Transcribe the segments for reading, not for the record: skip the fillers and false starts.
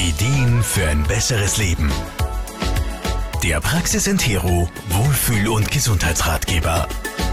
Ideen für ein besseres Leben. Der Praxis Entero Wohlfühl- und Gesundheitsratgeber.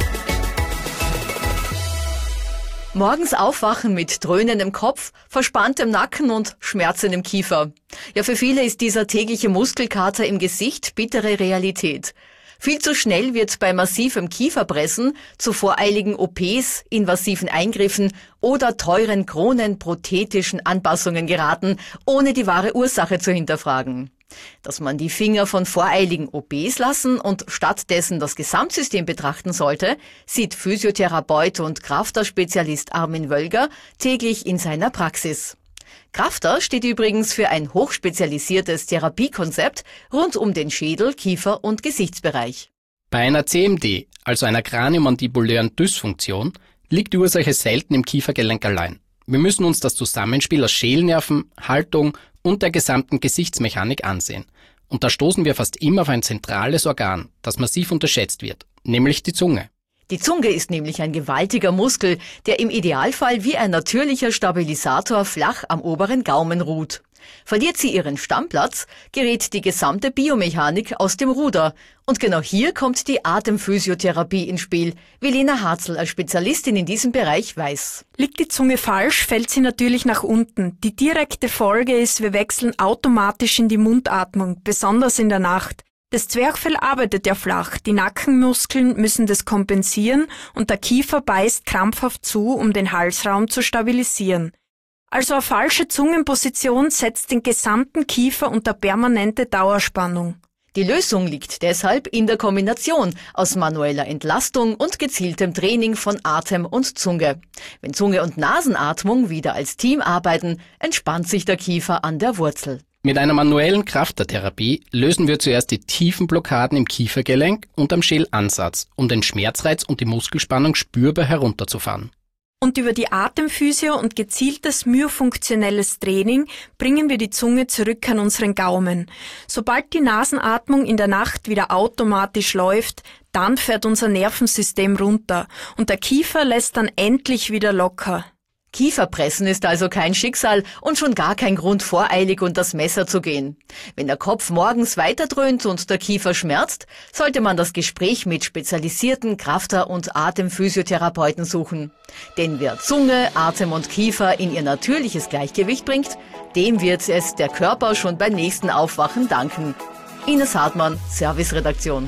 Morgens aufwachen mit dröhnendem Kopf, verspanntem Nacken und Schmerzen im Kiefer. Ja, für viele ist dieser tägliche Muskelkater im Gesicht bittere Realität. Viel zu schnell wird bei massivem Kieferpressen zu voreiligen OPs, invasiven Eingriffen oder teuren kronenprothetischen Anpassungen geraten, ohne die wahre Ursache zu hinterfragen. Dass man die Finger von voreiligen OPs lassen und stattdessen das Gesamtsystem betrachten sollte, sieht Physiotherapeut und Krafter-Spezialist Armin Wölger täglich in seiner Praxis. Krafter steht übrigens für ein hochspezialisiertes Therapiekonzept rund um den Schädel-, Kiefer- und Gesichtsbereich. Bei einer CMD, also einer kraniomandibulären Dysfunktion, liegt die Ursache selten im Kiefergelenk allein. Wir müssen uns das Zusammenspiel aus Schälnerven, Haltung und der gesamten Gesichtsmechanik ansehen. Und da stoßen wir fast immer auf ein zentrales Organ, das massiv unterschätzt wird, nämlich die Zunge. Die Zunge ist nämlich ein gewaltiger Muskel, der im Idealfall wie ein natürlicher Stabilisator flach am oberen Gaumen ruht. Verliert sie ihren Stammplatz, gerät die gesamte Biomechanik aus dem Ruder. Und genau hier kommt die Atemphysiotherapie ins Spiel, wie Lena Harzl als Spezialistin in diesem Bereich weiß. Liegt die Zunge falsch, fällt sie natürlich nach unten. Die direkte Folge ist, wir wechseln automatisch in die Mundatmung, besonders in der Nacht. Das Zwerchfell arbeitet ja flach, die Nackenmuskeln müssen das kompensieren und der Kiefer beißt krampfhaft zu, um den Halsraum zu stabilisieren. Also eine falsche Zungenposition setzt den gesamten Kiefer unter permanente Dauerspannung. Die Lösung liegt deshalb in der Kombination aus manueller Entlastung und gezieltem Training von Atem und Zunge. Wenn Zunge und Nasenatmung wieder als Team arbeiten, entspannt sich der Kiefer an der Wurzel. Mit einer manuellen Kraftertherapie lösen wir zuerst die tiefen Blockaden im Kiefergelenk und am Schädelansatz, um den Schmerzreiz und die Muskelspannung spürbar herunterzufahren. Und über die Atemphysio und gezieltes myofunktionelles Training bringen wir die Zunge zurück an unseren Gaumen. Sobald die Nasenatmung in der Nacht wieder automatisch läuft, dann fährt unser Nervensystem runter und der Kiefer lässt dann endlich wieder locker. Kieferpressen ist also kein Schicksal und schon gar kein Grund, voreilig unter das Messer zu gehen. Wenn der Kopf morgens weiterdröhnt und der Kiefer schmerzt, sollte man das Gespräch mit spezialisierten Krafter- und Atemphysiotherapeuten suchen. Denn wer Zunge, Atem und Kiefer in ihr natürliches Gleichgewicht bringt, dem wird es der Körper schon beim nächsten Aufwachen danken. Ines Hartmann, Serviceredaktion.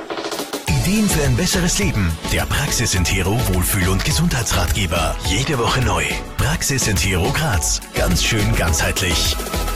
Ideen für ein besseres Leben. Der Praxis Entero Wohlfühl- und Gesundheitsratgeber. Jede Woche neu. Praxis Entero Graz. Ganz schön ganzheitlich.